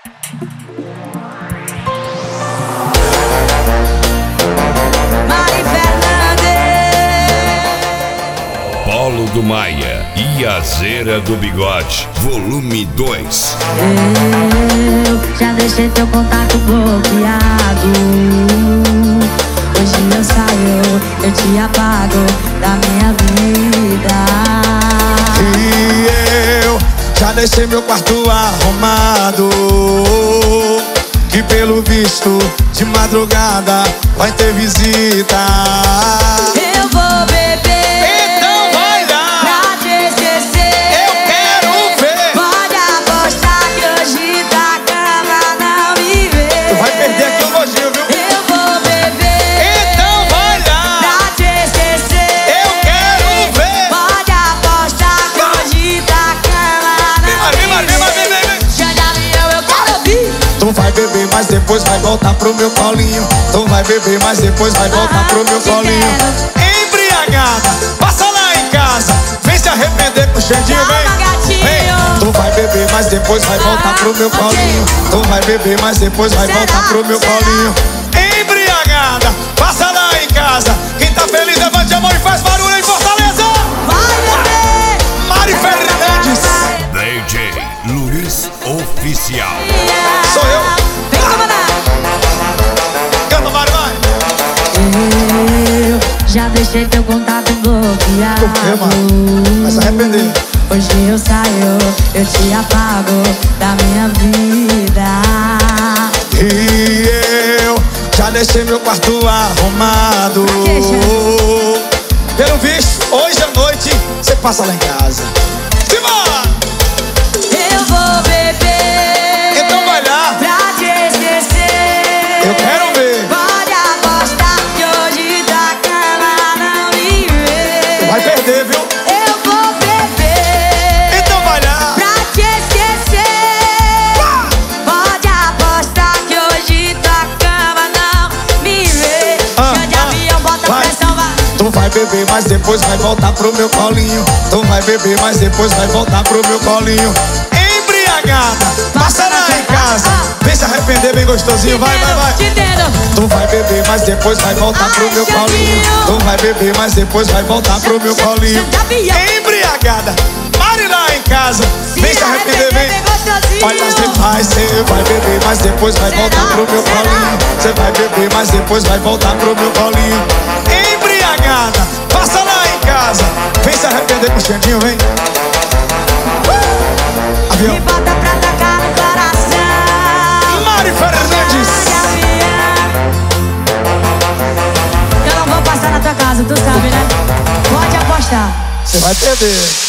Mari Fernandes, Paulo do Maia e a Zera do Bigode, volume 2. eu já deixei teu contato bloqueado. Hoje eu saio, eu te apago da minha vida. E eu já deixei meu quarto arrumado, que pelo visto de madrugada vai ter visita. Eu vou beber, Então vai lá, pra te esquecer. eu quero ver. Pode apostar que hoje da cama não me vê. Tu vai perder aqui o nojinho, viu? Eu vou beber, Então vai lá, pra te esquecer. eu quero ver. Pode apostar que hoje da cama não me vê. Já eu quero ouvir. Tu vai beber, mas depois vai voltar pro meu colinho. Tu vai beber, mas depois vai voltar pro meu colinho. Embriagada, passa lá em casa, vem se arrepender com o Xandinho, vem. Vem. Tu vai beber, mas depois vai voltar pro meu colinho. Tu vai beber, mas depois vai voltar pro meu colinho. Embriagada, passa lá em casa. Quem tá feliz, levante a mão e faz barulho em Fortaleza. Vai beber. Mari Fernandes, DJ Luiz Oficial. sou eu. Vem comandar. Canta, Mari, vai. Eu já deixei teu contato bloqueado. Por quê, mano? Vai se arrepender. Hoje eu saio, eu te apago da minha vida. E eu já deixei meu quarto arrumado. Pelo visto, hoje à noite você passa lá em casa. Simbora! Eu vou beber, Então vai lá, pra te esquecer. eu quero ver. Pode apostar que hoje da cama não me vê. Vai perder, viu? Eu vou beber, Então vai lá. pra te esquecer. Pode apostar que hoje da cama não me vê. Chão de avião, bota vai. pressão, vai. Tu vai beber, mas depois vai voltar pro meu colinho. Tu vai beber, mas depois vai voltar pro meu colinho. Embriagada, passa lá em casa, vem se arrepender bem gostosinho, vai, vai, vai. Te entendo. Tu vai beber, mas depois vai voltar pro meu colinho. Tu vai beber, mas depois vai voltar pro meu colinho. Embriagada, pare lá em casa, vem se arrepender, vem. Olha, você vai beber, mas depois vai voltar pro meu colinho. Você vai beber, mas depois vai voltar pro meu colinho. Embriagada, passa lá em casa, vem se arrepender com o Xandinho, vem. Avião. Me bota pra tocar no coração. Mari Fernandes. Eu não vou passar na tua casa, tu sabe, né? Pode apostar. Você vai perder.